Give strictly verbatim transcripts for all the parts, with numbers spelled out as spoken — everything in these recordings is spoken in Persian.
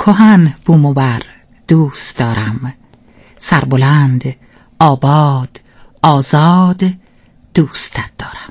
کهن بوم و بر دوست دارم، سربلند آباد آزاد دوستت دارم.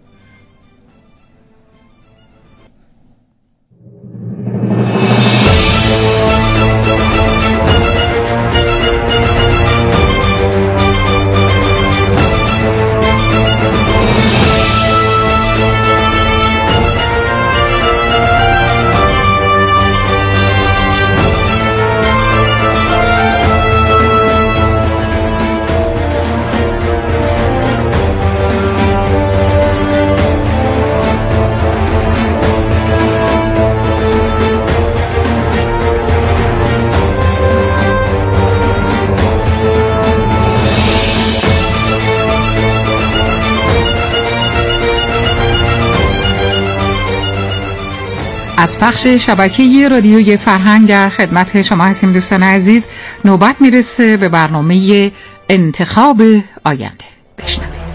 از پخش شبکه رادیوی فرهنگ در خدمت شما هستیم دوستان عزیز. نوبت میرسه به برنامه انتخاب آینده. بشنوید.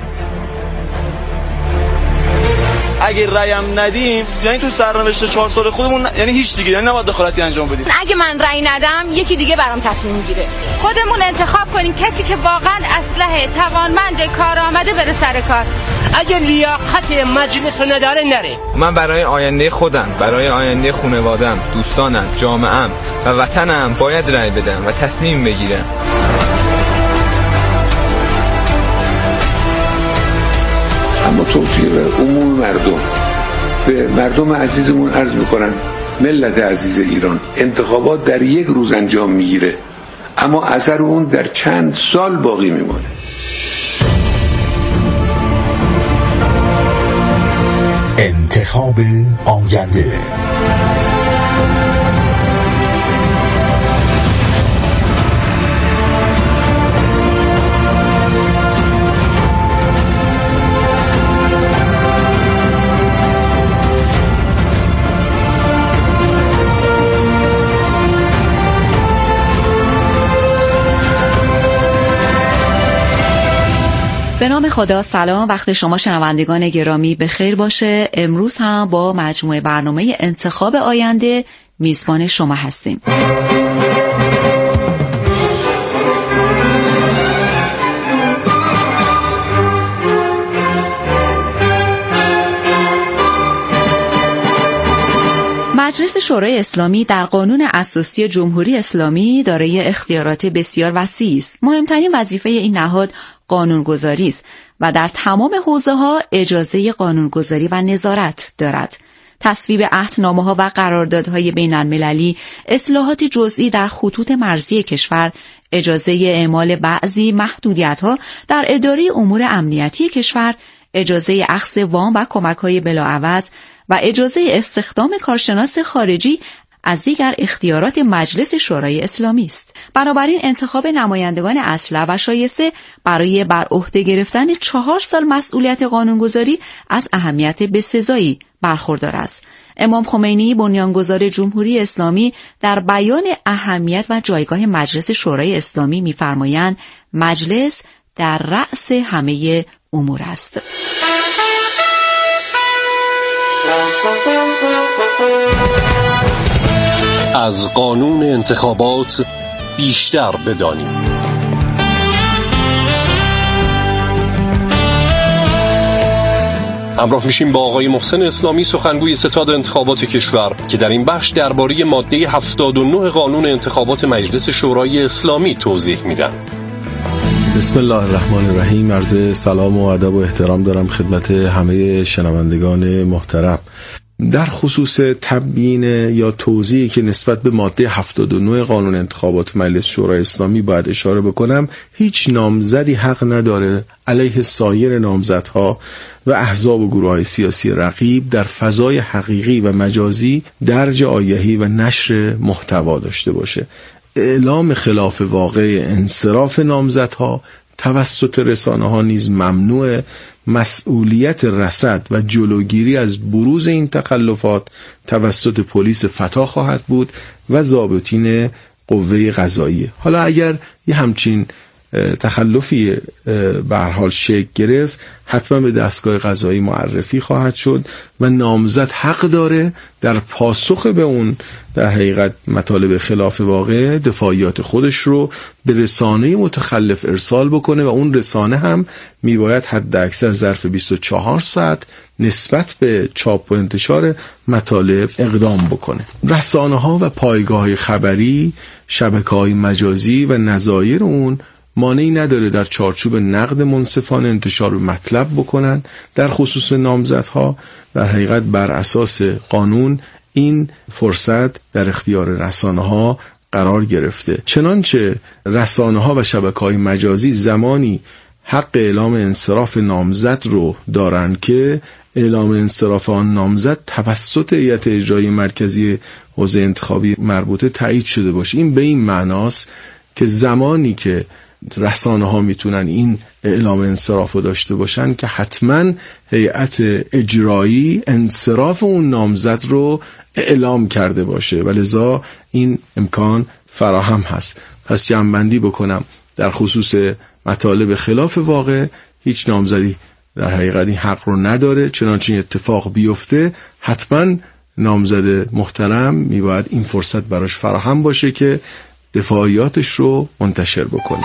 اگه رأیم ندیم یعنی تو سرنوشت چهار سال خودمون یعنی هیچ دیگه، یعنی نباید دخالتی انجام بدیم. اگه من رأی ندم یکی دیگه برام تصمیم میگیره. خودمون انتخاب کنیم کسی که واقعا اصلح، توانمند، کارآمده بره سر کار. اگه لیاقت مجلس رو نداره نره. من برای آینده خودم، برای آینده خانواده‌ام، دوستانم، جامعه‌ام و وطنم باید رأی بدم و تصمیم بگیرم. اما توصیه به عموم مردم، به مردم عزیزمون عرض میکنن ملت عزیز ایران، انتخابات در یک روز انجام میگیره اما اثر اون در چند سال باقی میمونه. انتخاب آینده. به نام خدا. سلام، وقت شما شنوندگان گرامی به خیر باشه. امروز هم با مجموعه برنامه انتخاب آینده میزبان شما هستیم. مجلس شورای اسلامی در قانون اساسی جمهوری اسلامی دارای اختیارات بسیار وسیعی است. مهمترین وظیفه این نهاد قانونگذاری است و در تمام حوزه‌ها اجازه قانونگذاری و نظارت دارد. تصویب عهدنامه‌ها و قراردادهای بین‌المللی، اصلاحات جزئی در خطوط مرزی کشور، اجازه اعمال بعضی محدودیت‌ها در اداره امور امنیتی کشور، اجازه اخذ وام و کمک‌های بلاعوض و اجازه استخدام کارشناس خارجی از دیگر اختیارات مجلس شورای اسلامی است. بنابراین انتخاب نمایندگان اصلح و شایسته برای بر عهده گرفتن چهار سال مسئولیت قانونگذاری از اهمیت بسزایی برخوردار است. امام خمینی بنیانگذار جمهوری اسلامی در بیان اهمیت و جایگاه مجلس شورای اسلامی می‌فرمایند مجلس در رأس همه امور است. از قانون انتخابات بیشتر بدانیم. همراه میشیم با آقای محسن اسلامی، سخنگوی ستاد انتخابات کشور، که در این بخش درباره ماده هفتاد و نه قانون انتخابات مجلس شورای اسلامی توضیح میدن. بسم الله الرحمن الرحیم. عرض سلام و ادب و احترام دارم خدمت همه شنوندگان محترم. در خصوص تبیین یا توضیحی که نسبت به ماده هفتاد و نه قانون انتخابات مجلس شورای اسلامی باید اشاره بکنم، هیچ نامزدی حق نداره علیه سایر نامزدها و احزاب و گروه‌های سیاسی رقیب در فضای حقیقی و مجازی درج آگهی و نشر محتوا داشته باشه. اعلام خلاف واقع انصراف نامزدها توسط رسانه‌ها نیز ممنوع. مسئولیت رصد و جلوگیری از بروز این تخلفات توسط پلیس فتا خواهد بود و ضابطین قوه قضاییه. حالا اگر یه همچین تخلفی به هر حال شکل گرفت، حتما به دستگاه قضایی معرفی خواهد شد و نامزد حق داره در پاسخ به اون در حقیقت مطالب خلاف واقع دفاعیات خودش رو به رسانه متخلف ارسال بکنه و اون رسانه هم میباید حد اکثر ظرف بیست و چهار ساعت نسبت به چاپ و انتشار مطالب اقدام بکنه. رسانه ها و پایگاه خبری، شبکه های مجازی و نظایر اون مانعی نداره در چارچوب نقد منصفانه انتشار مطلب بکنن. در خصوص نامزدها در حقیقت بر اساس قانون این فرصت در اختیار رسانه ها قرار گرفته، چنانچه رسانه ها و شبکه های مجازی زمانی حق اعلام انصراف نامزد رو دارن که اعلام انصراف آن نامزد توسط هیئت اجرایی مرکزی حوزه انتخابی مربوطه تایید شده باشه. این به این معناست که زمانی که رسانه ها میتونن این اعلام انصراف رو داشته باشن که حتما هیئت اجرایی انصراف اون نامزد رو اعلام کرده باشه و لذا این امکان فراهم هست. پس جمع‌بندی بکنم، در خصوص مطالب خلاف واقع هیچ نامزدی در حقیقت این حق رو نداره، چنانچه اتفاق بیفته حتما نامزد محترم میباید این فرصت براش فراهم باشه که دفاعیاتش رو منتشر بکنه.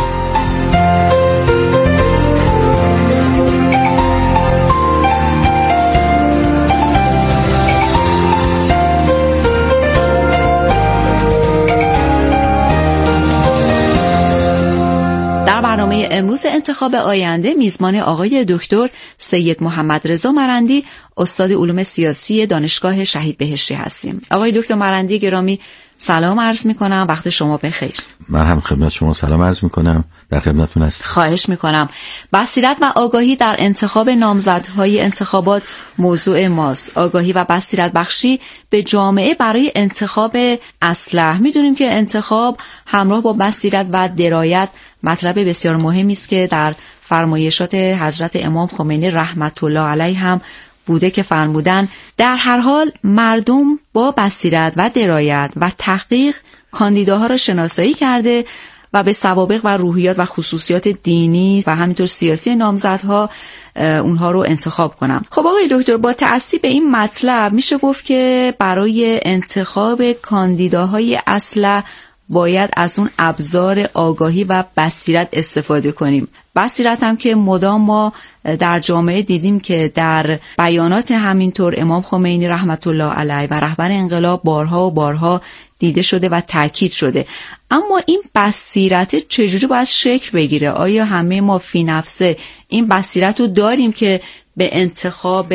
در برنامه امروز انتخاب آینده میزبان آقای دکتر سید محمد رضا مرندی، استاد علوم سیاسی دانشگاه شهید بهشتی هستیم. آقای دکتر مرندی گرامی سلام عرض میکنم، وقت شما بخیر. من هم خدمت شما سلام عرض میکنم، در خدمتتون هستم. خواهش میکنم. بصیرت و آگاهی در انتخاب نامزدهای انتخابات موضوع ماست. آگاهی و بصیرت بخشی به جامعه برای انتخاب اصلح. میدونیم که انتخاب همراه با بصیرت و درایت مطلب بسیار مهمی است که در فرمایشات حضرت امام خمینی رحمت الله علیه هم بوده که فرمودن در هر حال مردم با بصیرت و درایت و تحقیق کاندیداها را شناسایی کرده و به سوابق و روحیات و خصوصیات دینی و همینطور سیاسی نامزدها اونها رو انتخاب کنم. خب آقای دکتر، با تأسی به این مطلب میشه گفت که برای انتخاب کاندیداهای اصلح باید از اون ابزار آگاهی و بصیرت استفاده کنیم. بصیرت هم که مدام ما در جامعه دیدیم که در بیانات همینطور امام خمینی رحمت الله علیه و رهبر انقلاب بارها و بارها دیده شده و تاکید شده. اما این بصیرت چجوری باید شکل بگیره؟ آیا همه ما فی نفسه این بصیرت رو داریم که به انتخاب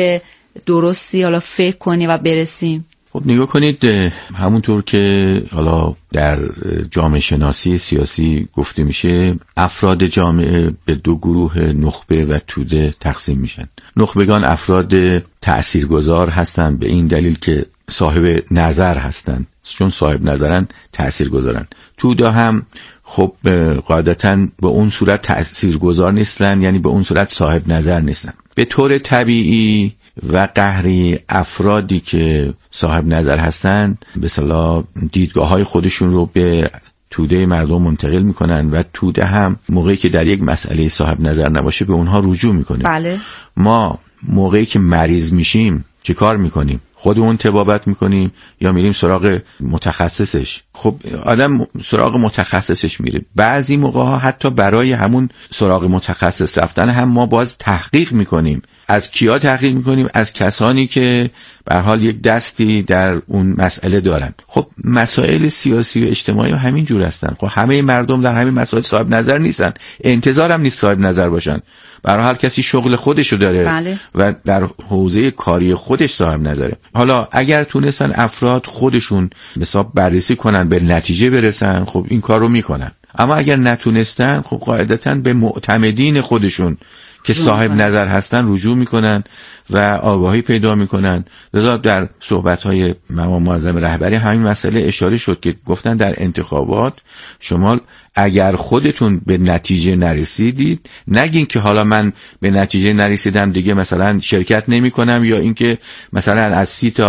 درستی حالا فکر کنیم و برسیم؟ خب نگاه کنید، همونطور که حالا در جامعه شناسی سیاسی گفته میشه، افراد جامعه به دو گروه نخبه و توده تقسیم میشن. نخبگان افراد تأثیرگذار هستند به این دلیل که صاحب نظر هستند، چون صاحب نظرن تأثیرگذارن. توده هم خب قاعدتاً به اون صورت تأثیرگذار نیستن، یعنی به اون صورت صاحب نظر نیستن. به طور طبیعی و قهری افرادی که صاحب نظر هستند به اصطلاح دیدگاه‌های خودشون رو به توده مردم منتقل میکنن و توده هم موقعی که در یک مسئله صاحب نظر نباشه به اونها رجوع میکنه. بله. ما موقعی که مریض میشیم چه کار میکنیم؟ خودمون طبابت میکنیم یا میریم سراغ متخصصش؟ خب آدم سراغ متخصصش میره. بعضی موقع ها حتی برای همون سراغ متخصص رفتن هم ما باز تحقیق میکنیم. از کیا تحقیق میکنیم؟ از کسانی که به هر حال یک دستی در اون مسئله دارن. خب مسائل سیاسی و اجتماعی همین جور هستن. خب همه مردم در همین مسائل صاحب نظر نیستن، انتظار هم نیست صاحب نظر باشن. به هر حال کسی شغل خودشو داره. بله. و در حوزه کاری خودش صاحب نظره. حالا اگر تونستن افراد خودشون حساب بررسی کنن به نتیجه برسن، خب این کار رو میکنن. اما اگر نتونستن، خب قاعدتاً به معتمدین خودشون که صاحب نظر هستن رجوع میکنن و آگاهی پیدا میکنن. لذا در صحبت‌های امام معظم رهبری همین مسئله اشاره شد که گفتن در انتخابات شما اگر خودتون به نتیجه نرسیدید، نگین که حالا من به نتیجه نرسیدم دیگه مثلا شرکت نمی کنم، یا اینکه مثلا از سی تا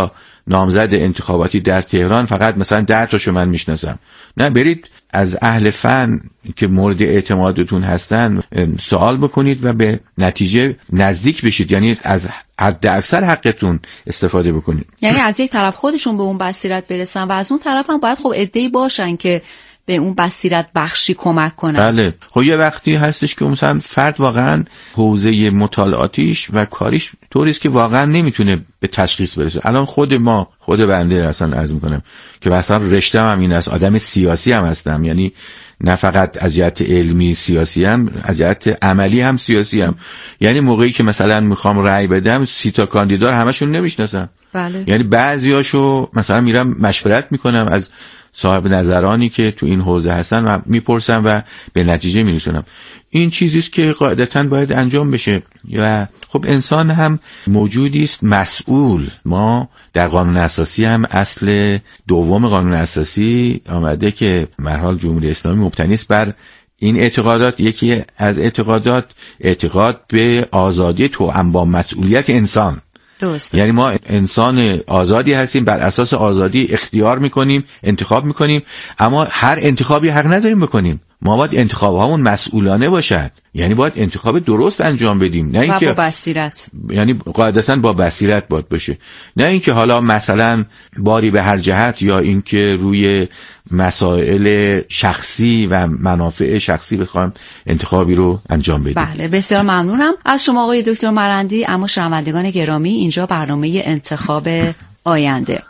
نامزد انتخاباتی در تهران فقط مثلا ده تاشو من میشناسم. نه، برید از اهل فن که مورد اعتمادتون هستن سوال بکنید و به نتیجه نزدیک بشید، یعنی از حد اکثر حقتون استفاده بکنید. یعنی از یک طرف خودشون به اون بصیرت برسن و از اون طرف هم باید خب عده‌ای باشن که به اون بصیرت بخشی کمک کنن. بله، خب یه وقتی هستش که مثلا فرد واقعا حوزه مطالعاتیش و کاریش طوریست که واقعا نمیتونه به تشخیص برسه. الان خود ما، خود بنده اصلا عرض میکنم که مثلا رشته‌ام هم این است، آدم سیاسی هم هستم، یعنی نه فقط از جهت علمی سیاسی هم، از جهت عملی هم سیاسی هم. یعنی موقعی که مثلا میخوام رأی بدم سی تا کاندیدا همشون نمیشناسم. بله. یعنی بعضیاشو مثلا میرم مشورت میکنم از صاحب نظرانی که تو این حوزه هستن و میپرسم و به نتیجه میرسونم. این چیزیست که قاعدتاً باید انجام بشه و خب انسان هم موجودی است مسئول. ما در قانون اساسی هم اصل دوم قانون اساسی آمده که به هر حال جمهوری اسلامی مبتنی است بر این اعتقادات. یکی از اعتقادات اعتقاد به آزادی توأم با مسئولیت انسان. درست. یعنی ما انسان آزادی هستیم، بر اساس آزادی اختیار میکنیم، انتخاب میکنیم، اما هر انتخابی حق نداریم بکنیم. ما باید انتخاب هامون مسئولانه باشد، یعنی باید انتخاب درست انجام بدیم، نه اینکه با بصیرت، یعنی قاعدتاً با بصیرت باید باشه، نه اینکه حالا مثلا باری به هر جهت یا اینکه روی مسائل شخصی و منافع شخصی بخوام انتخابی رو انجام بدیم. بله، بسیار ممنونم از شما آقای دکتر مرندی. اما شنوندگان گرامی، اینجا برنامه انتخاب آینده.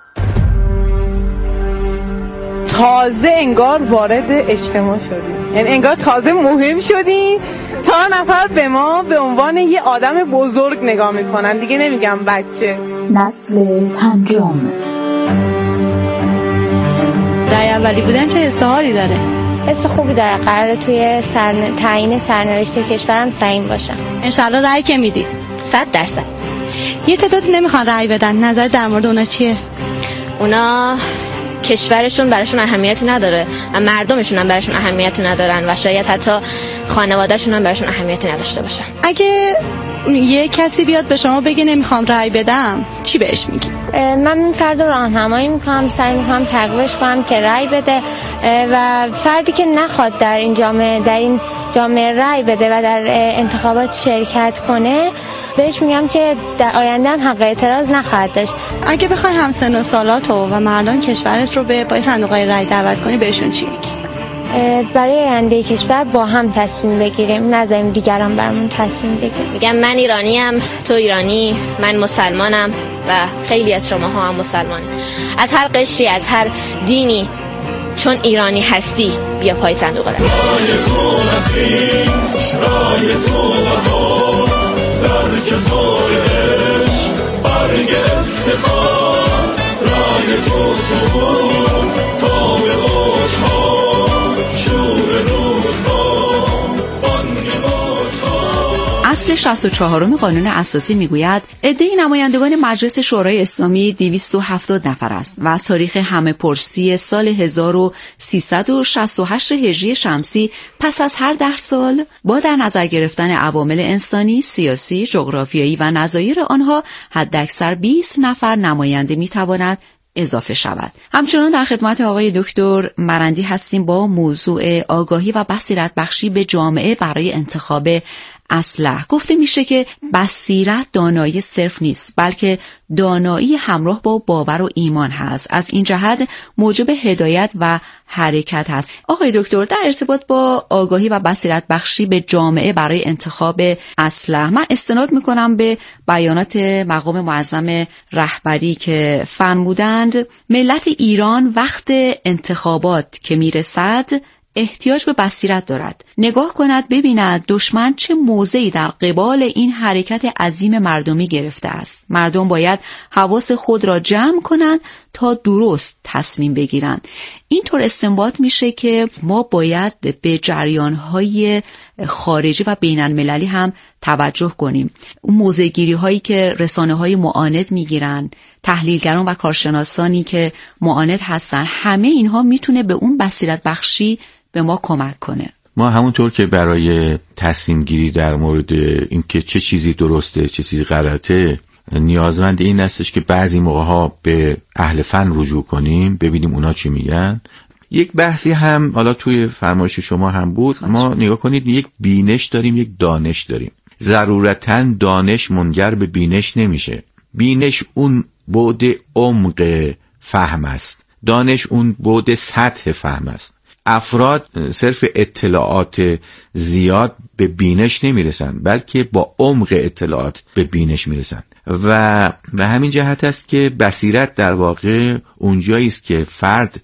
تازه انگار وارد اجتماع شدیم، یعنی انگار تازه مهم شدیم، تا نفر به ما به عنوان یه آدم بزرگ نگاه میکنن، دیگه نمیگم بچه. نسل پنجم. رای اولی بودن چه حس حالی داره؟ حس خوبی داره. قراره توی سرن... تعیین سرنوشت کشورم سعیم باشم. انشالله رای که میدی؟ صد درصد. یه تعدادی نمیخوان رای بدن، نظر در مورد اونا چیه؟ اونا کشورشون براشون اهمیتی نداره و مردمشون هم براشون اهمیتی ندارن و شاید حتی خانواده‌شون هم براشون اهمیتی نداشته باشن. اگه یه کسی بیاد به شما بگه نمیخوام رای بدم، چی بهش میگی؟ من این فرد رو راهنمایی میکنم، سعی میکنم تقویتش کنم که رای بده و فردی که نخواد در این جامعه در این جامعه رای بده و در انتخابات شرکت کنه، بهش میگم که در آینده هم حق اعتراض نخواهد داشت. اگه بخوای همسن و سالاتو و مردم کشورت رو به پای صندوق‌های رای دعوت کنی، بهشون چی میگی؟ برای آینده کشور با هم تصمیم بگیریم، نذاریم دیگران برامون تصمیم بگیرن. میگم من ایرانیم، تو ایرانی، من مسلمانم و خیلی از شما ها هم مسلمانید. از هر قشری، از هر دینی، چون ایرانی هستی بیا پای صندوق رای. رای تو نسیم، رای تو بهار، در کتاب عشق برگ افتخار، رای تو صبور تا به اوجها، شور رودها، بانگ موجها. اصل شصت و چهارم قانون اساسی میگوید عده نمایندگان مجلس شورای اسلامی دویست و هفتاد نفر است و از تاریخ همه پرسی سال هزار و سیصد و شصت و هشت هجری شمسی پس از هر ده سال با در نظر گرفتن عوامل انسانی، سیاسی، جغرافیایی و نظایر آنها حداکثر بیست نفر نماینده میتواند اضافه شود. همچنان در خدمت آقای دکتر مرندی هستیم با موضوع آگاهی و بصیرت بخشی به جامعه برای انتخاب اصلح. گفته میشه که بصیرت دانایی صرف نیست، بلکه دانایی همراه با باور و ایمان هست. از این جهت موجب هدایت و حرکت هست. آقای دکتر، در ارتباط با آگاهی و بصیرت بخشی به جامعه برای انتخاب اصلح، من استناد میکنم به بیانات مقام معظم رهبری که فرمودند ملت ایران وقت انتخابات که میرسد احتیاج به بصیرت دارد. نگاه کند ببیند دشمن چه موضعی در قبال این حرکت عظیم مردمی گرفته است. مردم باید حواس خود را جمع کنند تا درست تصمیم بگیرند. اینطور استنباط میشه که ما باید به جریان‌های خارجی و بین‌المللی هم توجه کنیم. اون موضع‌گیری هایی که رسانه‌های معاند میگیرن، تحلیلگران و کارشناسانی که معاند هستن، همه اینها میتونه به اون بصیرت بخشی به ما کمک کنه. ما همونطور که برای تصمیم گیری در مورد اینکه چه چیزی درسته چه چیزی غلطه نیازمند این هستش که بعضی موقع ها به اهل فن رجوع کنیم، ببینیم اونا چی میگن. یک بحثی هم حالا توی فرمایش شما هم بود، ما نگاه کنید یک بینش داریم، یک دانش داریم. ضرورتاً دانش منجر به بینش نمیشه. بینش اون بعد عمق فهم است، دانش اون بعد سطح فهم است. افراد صرف اطلاعات زیاد به بینش نمیرسن، بلکه با عمق اطلاعات به بینش میرسن و به همین جهت است که بصیرت در واقع اونجایی است که فرد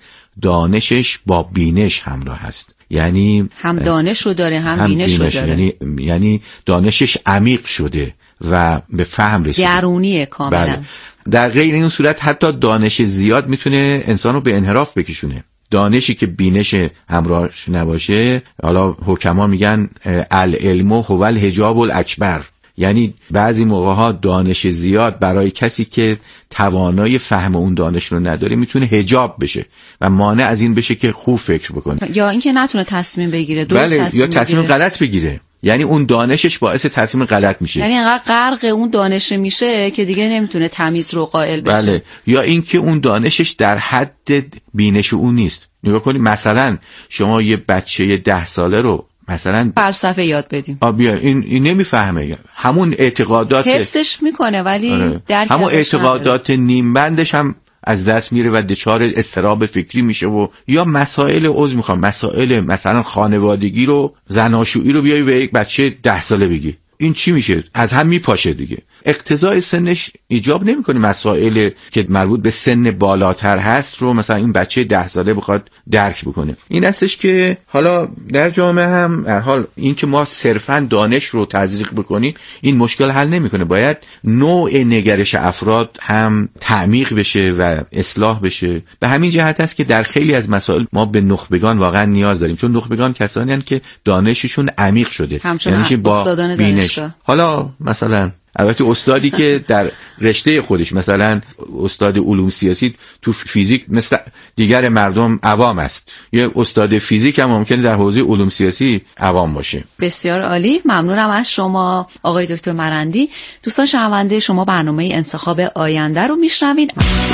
دانشش با بینش همراه است. یعنی هم دانش رو داره هم, هم بینش رو داره. یعنی یعنی دانشش عمیق شده و به فهم رسیده، درونیه کاملا. بله. در غیر این صورت حتی دانش زیاد میتونه انسان رو به انحراف بکشونه. دانشی که بینش همراهش نباشه، حالا حکما میگن العلم هو الحجاب الاکبر، یعنی بعضی موقع‌ها دانش زیاد برای کسی که توانای فهم اون دانش رو نداره میتونه حجاب بشه و مانع از این بشه که خوب فکر بکنه، یا اینکه نتونه تصمیم بگیره، درست بله، تصمیم یا تصمیم بگیره. غلط بگیره. یعنی اون دانشش باعث تصمیم غلط میشه، یعنی انقدر غرق اون دانش میشه که دیگه نمیتونه تمیز رو قائل بشه. بله. یا اینکه اون دانشش در حد بینش اون نیست. نگاه کنید مثلا شما یه بچه ده ساله رو مثلا فلسفه یاد بدیم، آ بیا این, این نمیفهمه، همون اعتقادات حفظش میکنه ولی آره. درک همون اعتقادات نیم بندش هم از دست میره و دچار اضطراب فکری میشه. و یا مسائل عضو میخوام مسائل مثلا خانوادگی رو، زناشویی رو بیای به یک بچه ده ساله بگی، این چی میشه؟ از هم میپاشه دیگه. اقتضای سنش ایجاب نمیکنه مسائل که مربوط به سن بالاتر هست رو مثلا این بچه ده ساله بخواد درک بکنه. این هستش که حالا در جامعه هم در حال این که ما صرفا دانش رو تزریق بکنیم این مشکل حل نمیکنه. باید نوع نگرش افراد هم تعمیق بشه و اصلاح بشه. به همین جهت است که در خیلی از مسائل ما به نخبگان واقعا نیاز داریم، چون نخبگان کسانی هستند که دانششون عمیق شده، یعنی با بینش. حالا مثلا البته استادی که در رشته خودش مثلا استاد علوم سیاسی تو فیزیک مثل دیگر مردم عوام است، یه استاد فیزیک هم ممکنه در حوزه علوم سیاسی عوام باشه. بسیار عالی، ممنونم از شما آقای دکتر مرندی. دوستان شنونده، شما برنامه انتخاب آینده رو میشنوید.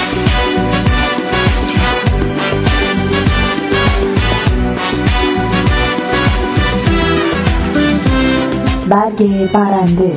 برگ برنده.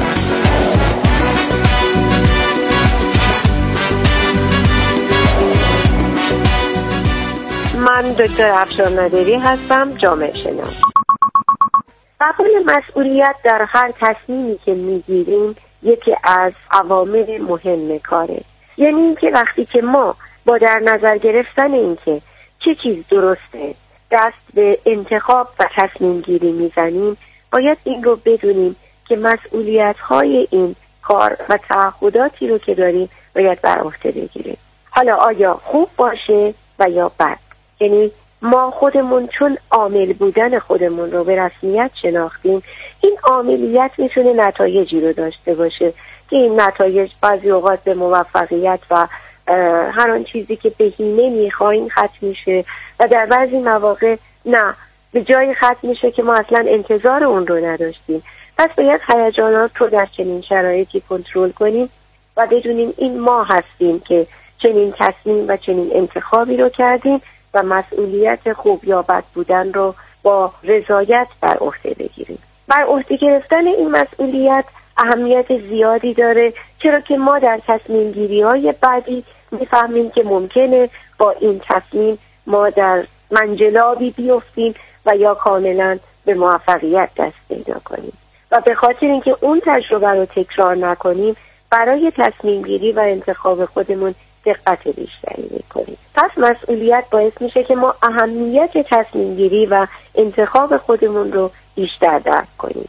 من دکتر افشار نادری هستم، جامعه شناس. قبول مسئولیت در هر تصمیمی که میگیریم یکی از عوامل مهم کاره. یعنی اینکه وقتی که ما با در نظر گرفتن اینکه چه چیز درسته دست به انتخاب و تصمیم گیری میزنیم، باید این رو بدونیم که مسئولیت های این کار و تعهداتی رو که داریم باید بر عهده بگیریم. حالا آیا خوب باشه و یا بد. یعنی ما خودمون چون عامل بودن خودمون رو به رسمیت شناختیم، این عاملیت میتونه نتایجی رو داشته باشه که این نتایج بعضی اوقات به موفقیت و هر آن چیزی که بهینه میخوایم ختم میشه و در بعضی مواقع نه، به جای ختم میشه که ما اصلا انتظار اون رو نداشتیم. پس باید هیجانات رو در چنین شرایطی کنترل کنیم و بدونیم این ما هستیم که چنین تصمیم و چنین انتخابی رو کردیم و مسئولیت خوب یا بد بودن رو با رضایت بر عهده بگیریم. بر عهده گرفتن این مسئولیت اهمیت زیادی داره، چرا که ما در تصمیم گیری های بعدی میفهمیم که ممکنه با این تصمیم ما در منجلابی بیفتیم و یا کاملا به موفقیت دست پیدا کنیم و به خاطر اینکه اون تجربه رو تکرار نکنیم برای تصمیم گیری و انتخاب خودمون دقت بیشتری میکنیم. پس مسئولیت باعث میشه که ما اهمیت تصمیم گیری و انتخاب خودمون رو بیشتر درک کنیم.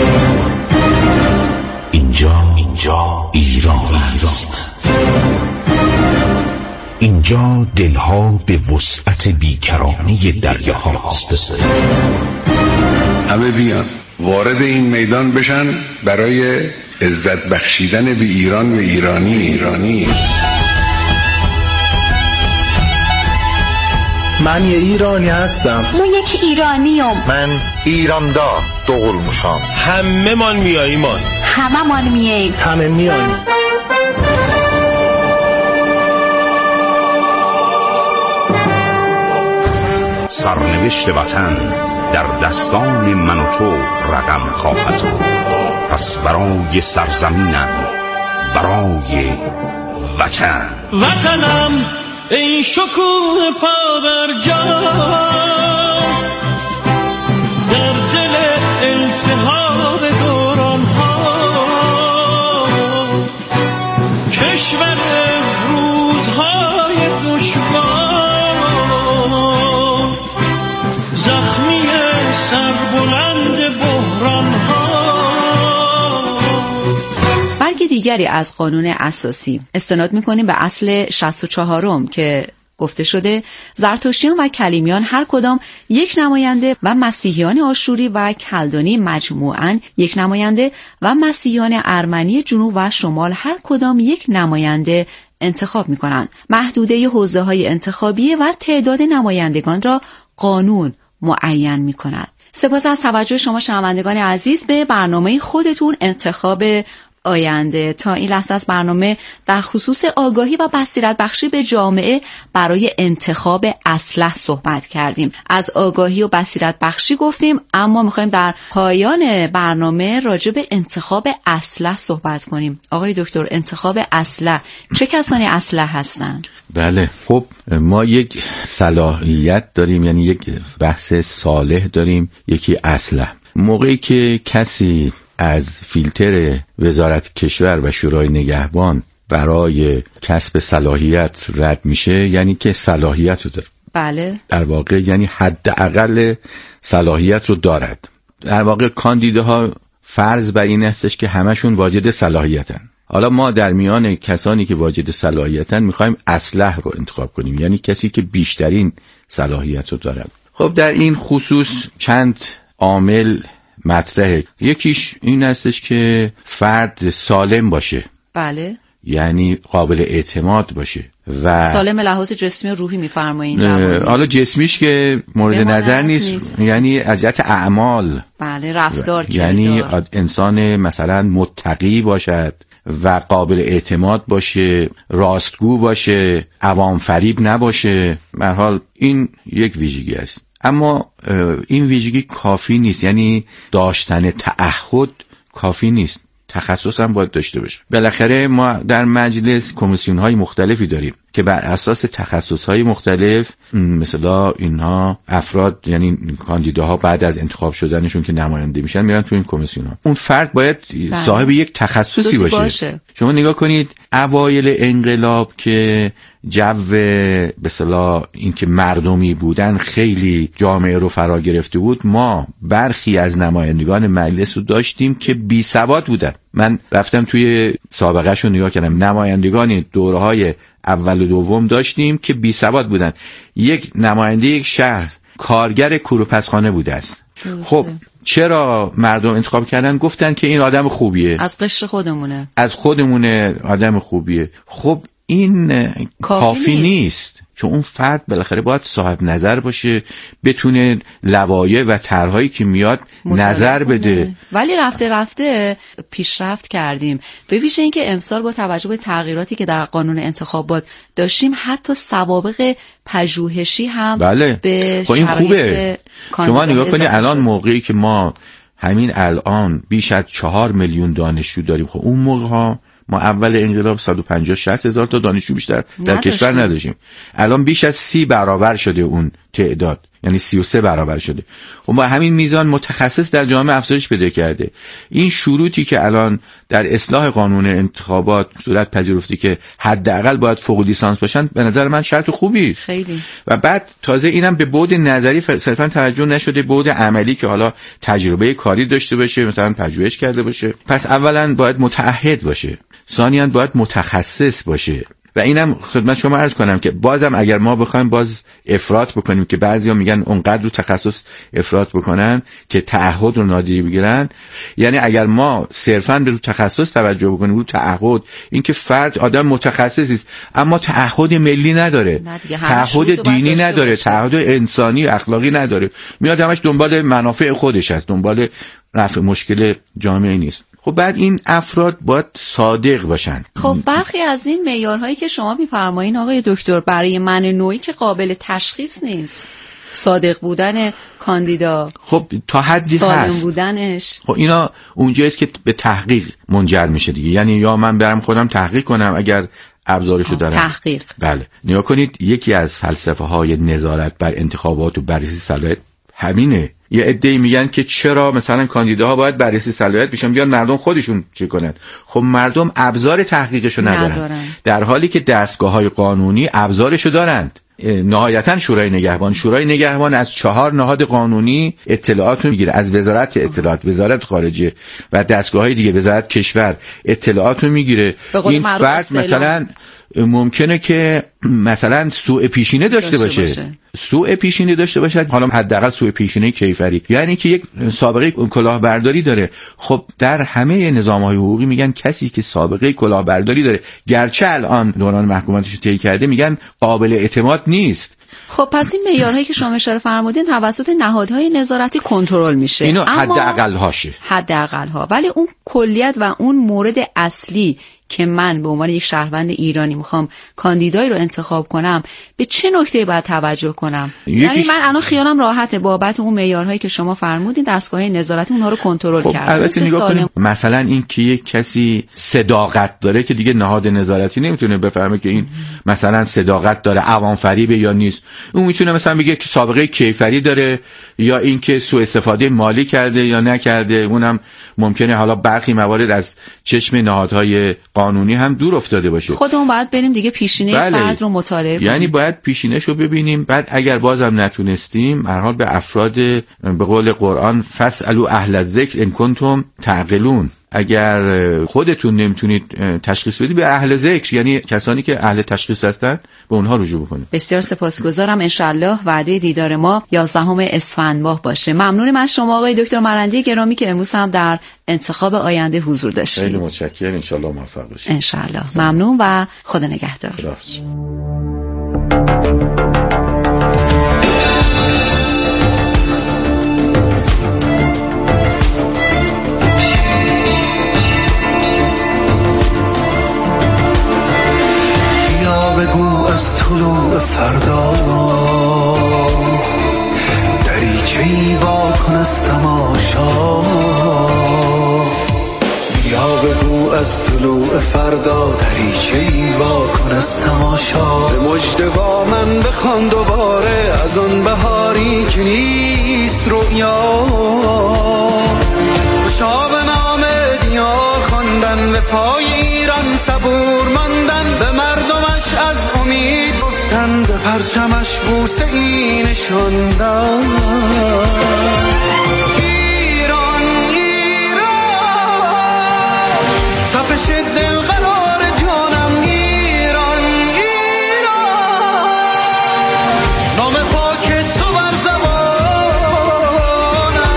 اینجا اینجا ایران است. اینجا دلها به وسعت بیکرانه دریاهاست. همه بیان وارد این میدان بشن برای عزت بخشیدن به ایران و ایرانی ایرانی. من یه ایرانی هستم. من یک ایرانیم. من ایران دا دوغل مشام. همه من میاییم. همه من میاییم. همه میاییم. سرنوشت وطن در دستان من و تو رقم خواهد خورد. پس برای سرزمینم، برای وطن، وطنم ای شکوه پابرجا، در دل التهاب دوران ها، کشور روزهای دشوار، زخمی سربلند بحران ها. برگ دیگری از قانون اساسی استناد می‌کنیم به اصل شصت و چهارم که گفته شده زرتشتیان و کلیمیان هر کدام یک نماینده و مسیحیان آشوری و کلدانی مجموعاً یک نماینده و مسیحیان ارمنی جنوب و شمال هر کدام یک نماینده انتخاب می‌کنند. محدوده حوزه‌های انتخابی و تعداد نمایندگان را قانون معین می‌کند. سپاس از توجه شما شنوندگان عزیز به برنامه خودتون انتخاب آینده. تا این لحظه از برنامه در خصوص آگاهی و بصیرت بخشی به جامعه برای انتخاب اصلح صحبت کردیم. از آگاهی و بصیرت بخشی گفتیم، اما میخوایم در پایان برنامه راجع به انتخاب اصلح صحبت کنیم. آقای دکتر، انتخاب اصلح، چه کسانی اصلح هستند؟ بله، خب ما یک صلاحیت داریم، یعنی یک بحث صالح داریم، یکی اصلح. موقعی که کسی از فیلتر وزارت کشور و شورای نگهبان برای کسب صلاحیت رد میشه، یعنی که صلاحیت رو داره. بله. در واقع یعنی حداقل صلاحیت رو دارد. در واقع کاندیداها فرض بر این هستش که همشون واجد صلاحیتن. حالا ما در میان کسانی که واجد صلاحیتن میخوایم اصلح رو انتخاب کنیم، یعنی کسی که بیشترین صلاحیت رو دارد. خب در این خصوص چند عامل مطرحه. یکیش این هستش که فرد سالم باشه. بله. یعنی قابل اعتماد باشه و سالم لحاظ جسمی و روحی میفرمایید. حالا جسمیش که مورد نظر نیست. نیست، یعنی از جهت اعمال. بله، رفتار کردار. یعنی انسان مثلا متقی باشد و قابل اعتماد باشه، راستگو باشه، عوام فریب نباشه. به هر حال این یک ویژگی است. اما این ویژگی کافی نیست، یعنی داشتن تعهد کافی نیست، تخصص هم باید داشته باشه. بالاخره ما در مجلس کمیسیون های مختلفی داریم که بر اساس تخصص های مختلف مثلا اینها افراد، یعنی کاندیداها بعد از انتخاب شدنشون که نماینده میشن میرن تو این کمیسیون ها. اون فرد باید بله. صاحب یک تخصصی باشه. باشه. شما نگاه کنید اوایل انقلاب که جو به اصطلاح این که مردمی بودن خیلی جامعه رو فرا گرفته بود، ما برخی از نمایندگان مجلس رو داشتیم که بی سواد بودن. من رفتم توی سابقه‌شو نگاه کردم، نمایندگان دوره‌های اول و دوم داشتیم که بی سواد بودن. یک نماینده یک شهر کارگر کوروپسخانه بوده است. درسته. خب چرا مردم انتخاب کردن؟ گفتن که این آدم خوبیه، از قشر خودمونه، از خودمونه، آدم خوبیه. خب این کافی, کافی نیست. نیست چون اون فرد بالاخره باید صاحب نظر باشه، بتونه لوایح و طرحایی که میاد نظر بده. ولی رفته رفته پیشرفت کردیم، به ویژه اینکه امسال با توجه به تغییراتی که در قانون انتخابات داشتیم حتی سوابق پژوهشی هم بله. به خب این خوبه. شما نگاه کنید الان موقعی که ما همین الان بیش از چهار میلیون دانشجو داریم، خب اون موقع ها ما اول انقلاب صد و پنجاه شصت هزار تا دانشجو بیشتر در نداشتیم. کشور نداشتیم. الان بیش از سی برابر شده اون تعداد، یعنی سی و سه برابر شده. و با همین میزان متخصص در جامعه افزایش پیدا کرده. این شروطی که الان در اصلاح قانون انتخابات صورت پذیرفته که حداقل باید فوق لیسانس باشن، به نظر من شرط خوبی خیلی. و بعد تازه اینم به بعد نظری صرفا توجه نشده، بعد عملی که حالا تجربه کاری داشته باشه، مثلا پژوهش کرده باشه. پس اولا باید متعهد باشه، ثانیاً باید متخصص باشه. و اینم خدمت شما عرض کنم که بازم اگر ما بخوایم باز افراط بکنیم که بعضیا میگن اونقدر رو تخصص افراط بکنن که تعهد رو نادیده بگیرن، یعنی اگر ما صرفاً به رو تخصص توجه بکنیم، رو تعهد، این که فرد آدم متخصصی است اما تعهد ملی نداره، تعهد دینی نداره، تعهد انسانی و اخلاقی نداره، میاد همش دنبال منافع خودش است، دنبال رفع مشکل جامعه نیست. خب بعد این افراد باید صادق باشن. خب برخی از این معیارهایی که شما می‌فرمایید آقای دکتر برای من نوعی که قابل تشخیص نیست. صادق بودن کاندیدا، خب تا حدی سالم هست بودنش، خب اینا اونجاییست که به تحقیق منجر میشه دیگه. یعنی یا من برم خودم تحقیق کنم اگر ابزارشو دارم. تحقیق. بله. نیا کنید یکی از فلسفه های نظارت بر انتخابات و بررسی صلاحیت همینه. یه عده‌ای میگن که چرا مثلا کاندیداها باید بررسی صلاحیت بشن، بیان مردم خودشون چه کنن. خب مردم ابزار تحقیقشو ندارن, ندارن. در حالی که دستگاه‌های قانونی ابزارشو دارند. نهایتا شورای نگهبان شورای نگهبان از چهار نهاد قانونی اطلاعات رو میگیره، از وزارت اطلاعات، وزارت خارجه و دستگاه‌های دیگه، وزارت کشور اطلاعات رو میگیره. این فرد مثلا ممکنه که مثلا سوء پیشینه داشته, داشته باشه, باشه. سوء پیشینه داشته باشه، حالا حداقل سوء پیشینه کیفری، یعنی که یک سابقه کلاهبرداری داره. خب در همه نظام‌های حقوقی میگن کسی که سابقه کلاهبرداری داره گرچه الان دوران محکومیتش رو طی کرده میگن قابل اعتماد نیست. خب پس این معیارهایی که شما اشاره فرمودین توسط نهادهای نظارتی کنترل میشه. اینو حداقل هاشه. حداقل ها. ولی اون کلیت و اون مورد اصلی که من به عنوان یک شهروند ایرانی میخوام کاندیدایی رو انتخاب کنم، به چه نکته باید توجه کنم؟ یعنی من الان خیالم راحته بابت اون معیارهایی که شما فرمودین دستگاه نظارتی اونها رو کنترل خب کرده. البته نگاه کنیم مثلا این که یک کسی صداقت داره که دیگه نهاد نظارتی نمیتونه بفهمه که این مثلا صداقت داره، عوام فریبه یا نیست. اون میتونه مثلا بگه که سابقه کیفری داره یا اینکه سوء استفاده مالی کرده یا نکرده. اونم ممکنه حالا برخی موارد از چشم نهادهای قانونی هم دور افتاده باشه. خودمون باید بریم دیگه پیشینه بله. فرد رو مطالعه کنیم. یعنی باید پیشینه‌ش رو ببینیم. بعد اگر بازم نتونستیم هر حال به افراد به قول قرآن فاسألوا اهل الذکر ان کنتم تعقلون، اگر خودتون نمیتونید تشخیص بدید به اهل ذکر، یعنی کسانی که اهل تشخیص هستن به اونها رجوع بکنید. بسیار سپاسگزارم. انشالله وعده دیدار ما یازدهم اسفند ماه باشه. ممنونم از شما آقای دکتر مرندی گرامی که امروز هم در انتخاب آینده حضور داشتید. خیلی متشکرم. انشالله موفق باشید. انشالله. ممنون و خدا نگهدار. خداحافظ. از طلوع فردا دریچه‌ای وا کن از تماشا، بیا بگو از طلوع فردا دریچه‌ای وا کن از تماشا. به مژده با من بخوان دوباره از آن بهاری که نیست رؤیا، خوشا به نام دیا خواندن، به پای ایران صبور ماندن، به مردمش از امید گفتن، به پرچمش بوسه ای نشاندن. ایران ایران تپش دل قرار جانم، ایران ایران نام پاک تو بر زبانم.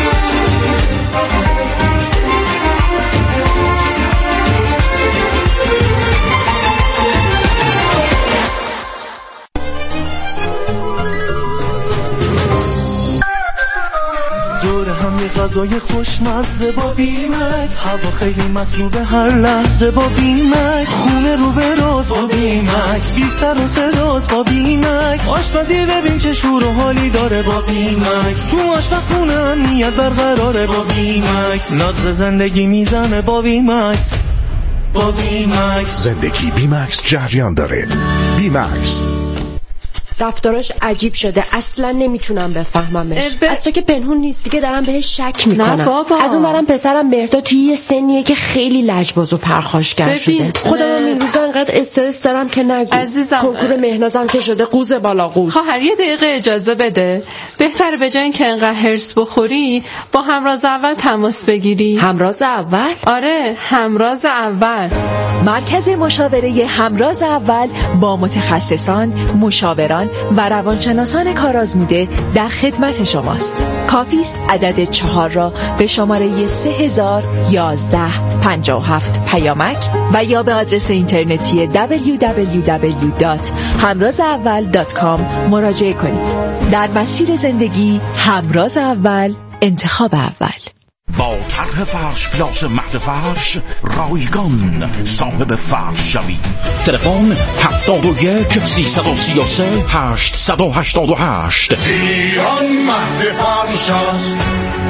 غذای خوشمزه با بیمکس، هوا خیلی مطلوبه هر لحظه با بیمکس، خونه رو به راز با بیمکس، بی سر و صداست با بیمکس، آشپزی ببین چه شور و حالی داره با بیمکس، تو آشپزخونه امنیت برقراره با بیمکس، ناز زندگی میزنه با بیمکس. با بیمکس زندگی بیمکس جریان داره. بیمکس رفتاراش عجیب شده، اصلا نمیتونم بفهممش. ب... از تو که پنهون نیست دیگه دارم بهش شک میکنم. نه بابا. از اون برم پسرم مهرداد توی یه سنیه که خیلی لجباز و پرخاشگر شده. خودم این روزا انقدر استرس دارم که نگو. عزیزم کنکور مهنازم که شده قوز بالا قوز. خواهر یه دقیقه اجازه بده. بهتره به جای اینکه انقدر هرس بخوری با همراز اول تماس بگیری. همراز اول؟ آره همراز اول. مرکز مشاوره همراز اول با متخصصان، مشاوران و روانشناسان کارآزموده در خدمت شماست. کافی است عدد چهار را به شماره سه هزار و یازده پنجاه و هفت پیامک و یا به آدرس اینترنتی دبلیو دبلیو دبلیو دات همراز اول دات کام مراجعه کنید. در مسیر زندگی همراز اول، انتخاب اول. با طرح فرش پلاس مهد فرش رایگان صاحب فرش شوی. تلفن هفتاد و یک سیصد و سی و سه هشتصد و هشتاد و هشت. ایران مهد فرش است.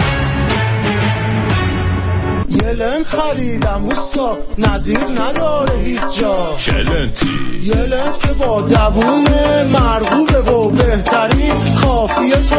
یه لنت خریدم اوستا نظیر نداره هیچ جا. چه لنتی؟ یه لنت که با دوونه مرغوبه و بهترین کافیه